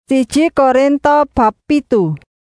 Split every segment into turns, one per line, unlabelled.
1 Korintus bab 7.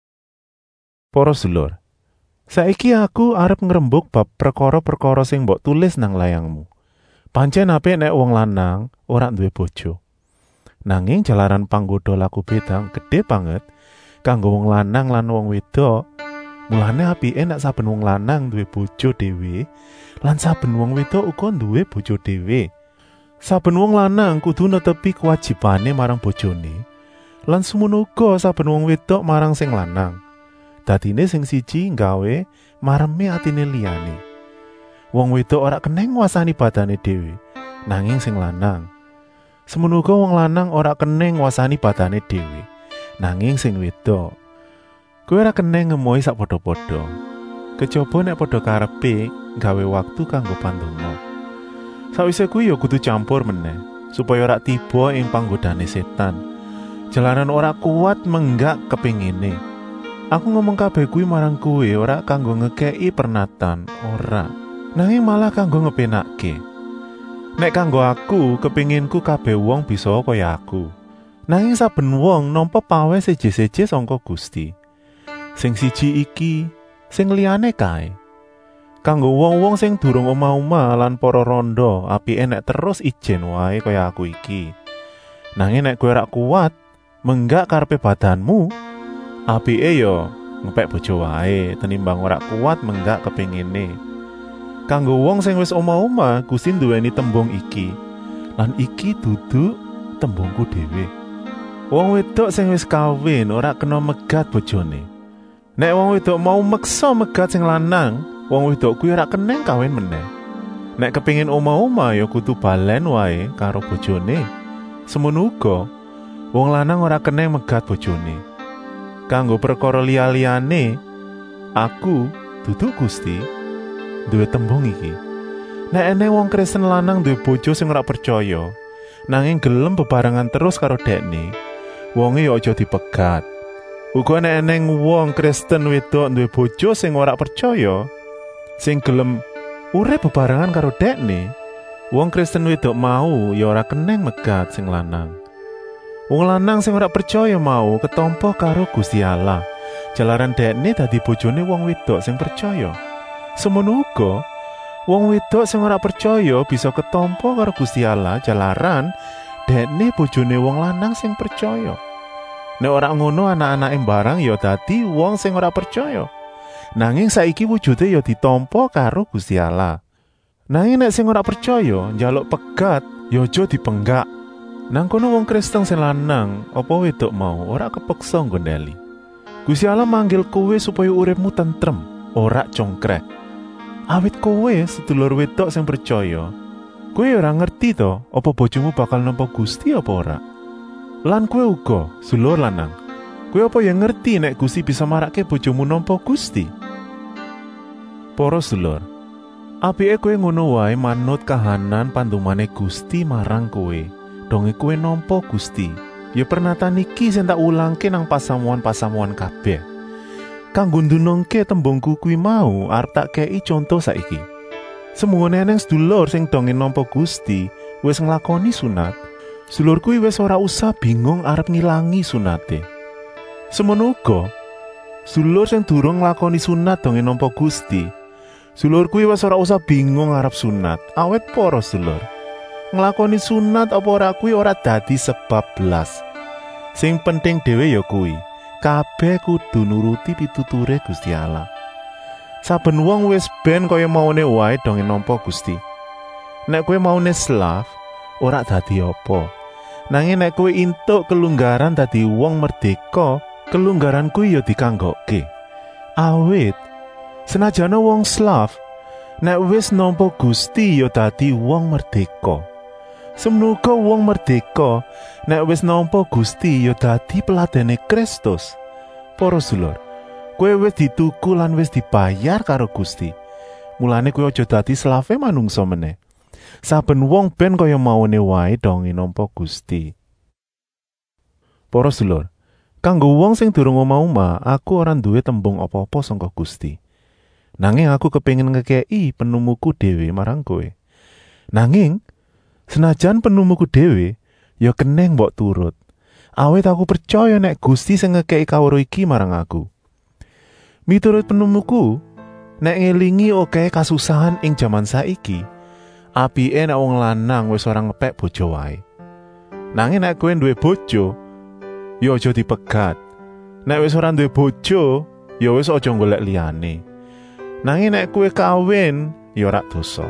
Para sedulur, saiki aku arep ngrembug bab perkara-perkara sing mbok tulis nang layangmu. Pancen apik nek wong lanang ora duwe bojo. Nanging jalaran panggoda laku bedang gedhe banget kanggo wong lanang lan wong wedok, mulane apike nek saben wong lanang duwe bojo dhewe lan saben wong wedok uga duwe bojo dhewe. Saben wong lanang kudu netepi kewajibane marang bojone, lan semono uga saben wong wedok marang sing lanang. Dadine sing siji nggawe mareme atine liyane. Wong wedok ora keneng nguasani badane dhewe, nanging sing lanang. Semono uga wong lanang ora keneng nguasani badane dhewe, nanging sing wedok. Kowe ora keneng ngemohi sak padha-padha. Kejaba nek padha karepe gawe waktu kanggo pandonga. Sawise kuwi ya kudu campur meneh, supaya ora tiba ing panggodane setan. Jalaran ora kuat menggak kepingine. Aku ngomong kabeh kuwi marang kowe ora kanggo ngekeki pernatan, ora. Nanging malah kanggo ngepenakke. Nek kanggo aku, kepinginku kabeh wong bisa kaya aku. Nanging saben wong nampa pawe seje-seje sangka Gusti. Sing siji iki, sing liyane kae. Kanggo wong-wong sing durung omah-omah lan para randha, apike nek terus ijen wae kaya aku iki. Nanging nek kowe ora kuat menggak karepe badanmu, apike ya ngepek bojo wae tenimbang ora kuat menggak kepingine. Kanggo wong sing wis omah-omah, Gusti nduweni tembung iki. Lan iki dudu tembungku dhewe. Wong wedok sing wis kawin ora kena megat bojone. Nek wong wedok mau meksa megat sing lanang, wong wedok kuwi ora keneng kawin meneh. Nek kepengin omah-omah ya kudu balen wae karo bojone. Semono uga wong lanang ora keneng megat bojone. Kanggo perkara liya-liyane, aku dudu Gusti duwe tembung iki. Nek eneng wong Kristen lanang duwe bojo sing ora percaya, nanging gelem bebarengan terus karo dekne, wonge ya aja dipegat. Uga nek eneng wong Kristen wedok duwe bojo sing ora percaya, sing gelem urip bebarengan karo dekne, wong Kristen wedok mau ya ora keneng megat sing lanang. Wong lanang sing ora percaya mau ketampa karo Gusti Allah, jalaran dekne dadi bojone wong wedok sing percaya. Semono uga wong wedok sing ora percaya bisa ketampa karo Gusti Allah jalaran dekne bojone wong lanang sing percaya. Nek ora ngono anak-anake barang ya dadi wong sing ora percaya. Nanging saiki wujude ya ditampa karo Gusti Allah. Nanging nek sing ora percaya njaluk pegat ya aja dipenggak. Nang kono wong Kristen sing lanang apa wedok mau ora kepeksa nggondeli. Gusti Allah manggil kowe supaya uripmu tentrem, ora congkrek. Awit kowe sedulur wedok sing percaya, kowe ora ngerti to apa bojomu bakal nampa Gusti apa ora. Lan kowe uga sedulur lanang, kowe apa ya ngerti nek Gusti bisa marake bojomu nampa Gusti? Para sedulur, apike kowe ngono wae manut kahanan pandumane Gusti marang kowe. Donge kowe nampa Gusti. Ya pernatan iki sing tak ulangke nang pasamuan-pasamuan kabeh. Kanggo ndunungke tembungku kuwi mau arep tak kei contoh saiki. Semungone eneng sedulur sing donge nampa Gusti wis nglakoni sunat, sedulur kuwi wis ora usah bingung arep ngilangi sunate. Semono uga sedulur sing durung nglakoni sunat donge nampa Gusti, sedulur kuwi wis ora usah bingung arep sunat. Awet para sedulur, nglakoni sunat apa ora kuwi ora dadi sebab blas. Sing penting dhewe ya kuwi kabeh kudu nuruti pituture Gusti Allah. Saben wong wis ben kaya maune wae donge nampa Gusti. Nek kowe maune slaf, ora dadi apa. Nanging nek kowe entuk kelunggaran dadi wong merdeka, kelunggaran kuwi ya dikanggokke. Awit senajana wong slaf, nek wis nampa Gusti ya dadi wong merdeka. Semono uga wong merdeka nek wis nampa Gusti ya dadi peladene Kristus. Para sedulur, kowe wis dituku lan wis dibayar karo Gusti. Mulane kowe aja dadi slave manungsa meneh. Saben wong ben kaya maune wae donge nampa Gusti. Para sedulur, kanggo wong sing durung omah-omah, aku ora duwe tembung apa-apa saka Gusti. Nanging aku kepengin ngekeki penumuku dhewe marang kowe. Nanging senajan penumuku dhewe ya keneng mbok turut. Awit aku percaya nek Gusti sing ngekeki kawruh iki marang aku. Miturut penemuku, nek ngelingi akeh kasusahan ing jaman saiki, apike nek wong lanang wis ora ngepek bojo wae. Nanging nek kowe duwe bojo, ya aja dipegat. Nek wis ora duwe bojo, ya wis aja golek liyane. Nanging nek kowe kawin, ya ora dosa.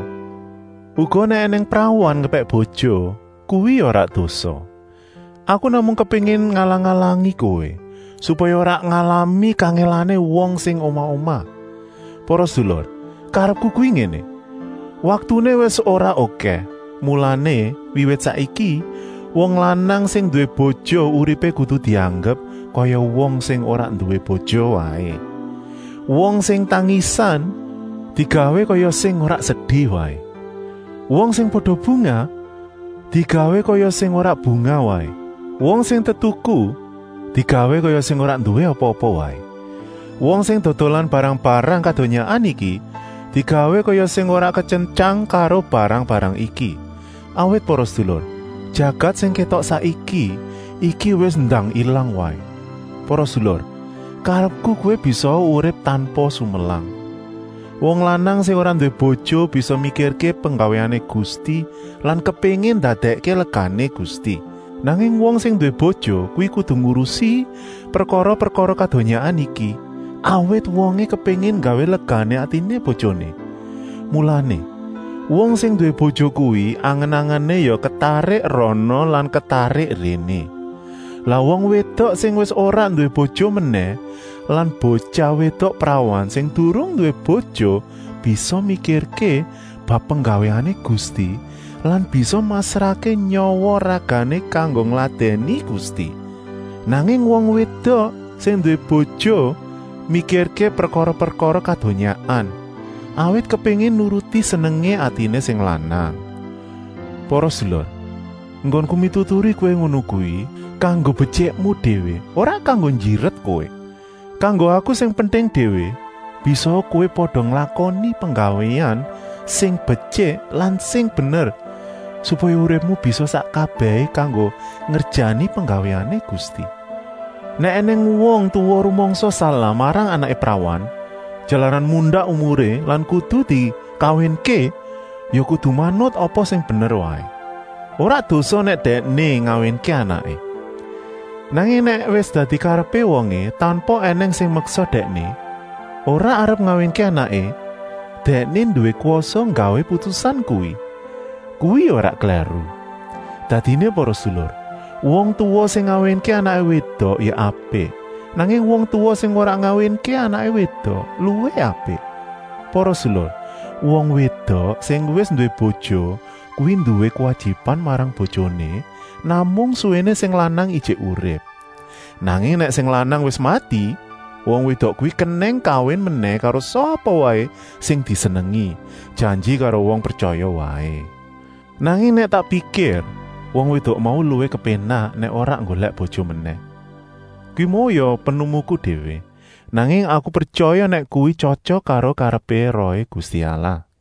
Uga nek eneng prawan ngepek bojo, kuwi ya ora dosa. Aku namung kepengin ngalang-alangi kowe supaya ora ngalami kangelane wong sing omah-omah. Para sedulur, karepku kuwi ngene. Waktune wis ora akeh. Mulane wiwit saiki wong lanang sing duwe bojo uripe kudu dianggep kaya wong sing ora duwe bojo wae. Wong sing tangisan digawe kaya sing ora sedih wae. Wong sing padha bunga digawe kaya sing ora bunga wae. Wong sing tetuku digawe kaya sing ora duwe apa-apa wae. Wong sing dodolan barang-barang kadonyaan iki digawe kaya sing ora kecencang karo barang-barang iki. Awit para sedulur, jagat sing ketok saiki iki wis ndang ilang wae. Para sedulur, karepku kowe bisa urip tanpa sumelang. Wong lanang sing ora duwe bojo bisa mikirke penggaweane Gusti lan kepengin dadekke legane Gusti. Nanging wong sing duwe bojo kuwi kudu ngurusi perkara-perkara kadonyaan iki, awit wonge kepengin gawe legane atine bojone. Mulane, wong sing duwe bojo kuwi angen-angene ya ketarik rono lan ketarik rene. Lah wong wedok sing wis ora duwe bojo meneh lan bocah wedok prawan sing durung duwe bojo bisa mikirke bab penggaweane Gusti lan bisa masrahke nyawa ragane kanggo ngladeni Gusti. Nanging wong wedok sing duwe bojo mikirke perkara-perkara kadonyaan, awit kepengin nuruti senenge atine sing lanang. Para sedulur, nggonku mituturi kowe ngono kuwi kanggo becikmu dhewe, ora kanggo njiret kowe. Kanggo aku sing penting dhewe, bisa kowe padha nglakoni penggawean sing becik lan sing bener, supaya uripmu bisa sak kabehe kanggo ngerjani penggaweane Gusti. Nek eneng wong tuwa rumangsa salah marang anake prawan, jalaran mundhak umure lan kudu dikawinke, ya kudu manut apa sing bener wae. Ora dosa nek dekne ngawinke anake. Nanging nek wis dadi karepe wonge tanpa eneng sing meksa dekne, ora arep ngawinke anake, dekne duwe kuwasa nggawe putusan kuwi. Kuwi ora kleru. Dadine para sedulur, wong tuwa sing ngawinke anake wedok ya apik. Nanging wong tuwa sing ora ngawinke anake wedok luwih apik. Para sedulur, wong wedok sing wis duwe bojo kuwi duwe kewajiban marang bojone namung suwene sing lanang ijik urip. Nanging nek sing lanang wis mati, wong wedok kuwi keneng kawin meneh karo sapa wae sing disenengi, janji karo wong percaya wae. Nanging nek tak pikir, wong wedok mau luwih kepenak nek ora golek bojo meneh. Kuwi mau ya penumuku dhewe. Nanging aku percaya nek kuwi cocok karo karepe rohe Gusti Allah.